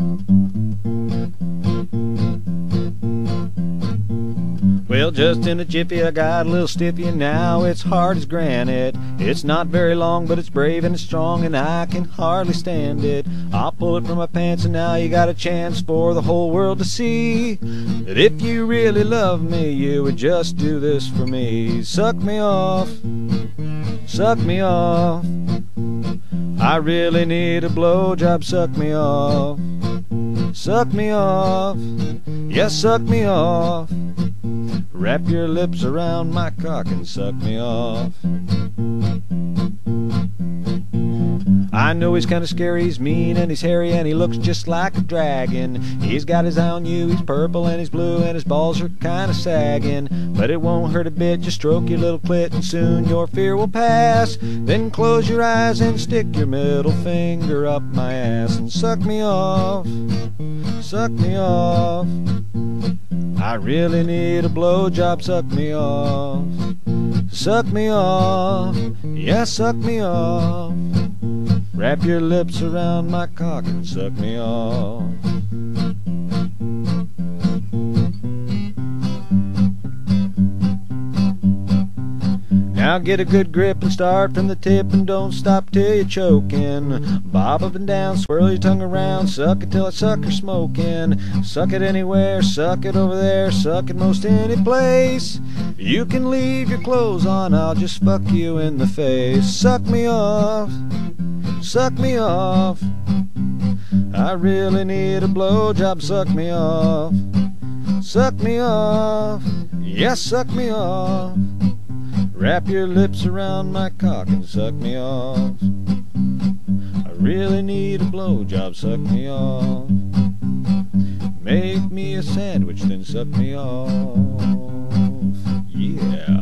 Well, just in a jiffy I got a little stiffy, and now it's hard as granite. It's not very long, but it's brave and it's strong, and I can hardly stand it. I'll pull it from my pants, and now you got a chance for the whole world to see that if you really love me, you would just do this for me. Suck me off, suck me off. I really need a blowjob, suck me off. Suck me off, yes, suck me off. Wrap your lips around my cock and suck me off. I know he's kinda scary, he's mean and he's hairy and he looks just like a dragon. He's got his eye on you, he's purple and he's blue and his balls are kinda sagging. But it won't hurt a bit, just stroke your little clit and soon your fear will pass. Then close your eyes and stick your middle finger up my ass and suck me off, suck me off. I really need a blowjob, suck me off. Suck me off, yeah, suck me off. Wrap your lips around my cock and suck me off. Now get a good grip and start from the tip and don't stop till you're choking. Bob up and down, swirl your tongue around, suck it till it's sucker smoking. Suck it anywhere, suck it over there, suck it most any place. You can leave your clothes on, I'll just fuck you in the face. Suck me off, suck me off. I really need a blowjob, suck me off. Suck me off, yes, suck me off. Wrap your lips around my cock and suck me off. I really need a blowjob, suck me off. Make me a sandwich, then suck me off. Yeah.